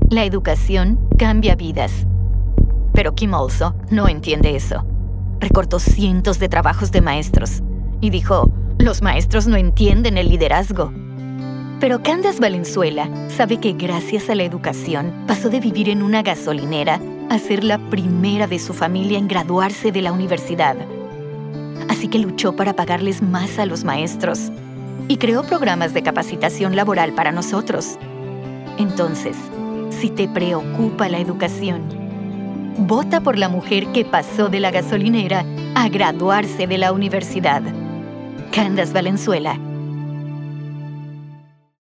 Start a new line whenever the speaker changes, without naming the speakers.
La educación cambia vidas. Pero Kim Also no entiende eso. Recortó cientos de trabajos de maestros y dijo, los maestros no entienden el liderazgo. Pero Candace Valenzuela sabe que gracias a la educación pasó de vivir en una gasolinera a ser la primera de su familia en graduarse de la universidad. Así que luchó para pagarles más a los maestros y creó programas de capacitación laboral para nosotros. Entonces, si te preocupa la educación, vota por la mujer que pasó de la gasolinera a graduarse de la universidad. Candace Valenzuela,